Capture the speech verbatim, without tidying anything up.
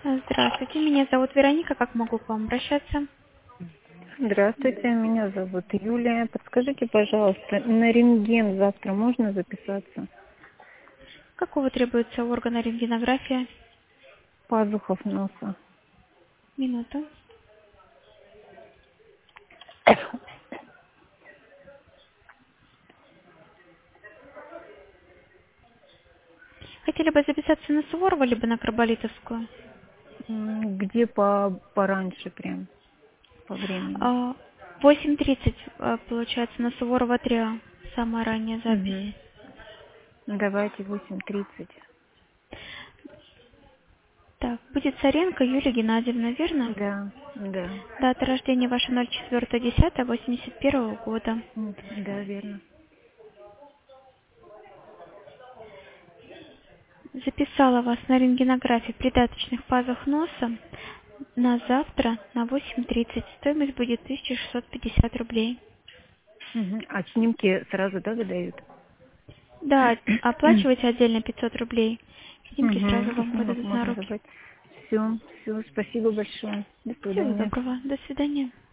Здравствуйте, меня зовут Вероника. Как могу к вам обращаться? Здравствуйте, меня зовут Юлия. Подскажите, пожалуйста, на рентген завтра можно записаться? Какого требуется органа рентгенография? Пазухов носа. Минуту. Хотели бы записаться на Суворова, либо на Карболитовскую? М, Где по пораньше прям, по времени? А, восемь тридцать, а, получается, на Суворова три А. Самая ранняя запись. Угу. Давайте восемь тридцать. Так, будет Царенко Юлия Геннадьевна, верно? Да, да, Дата рождения ваша ноль четыре десятое восемьдесят первого года. М, да, верно. Записала вас на рентгенографию придаточных пазух носа на завтра на восемь тридцать. Стоимость будет тысяча шестьсот пятьдесят рублей. Мгм. А снимки сразу, да, выдают? Да, оплачивайте отдельно пятьсот рублей. Снимки Угу. сразу И вам снимок выдадут на можно руки. забрать. Все, все, спасибо большое. До Всего свидания. доброго. До свидания.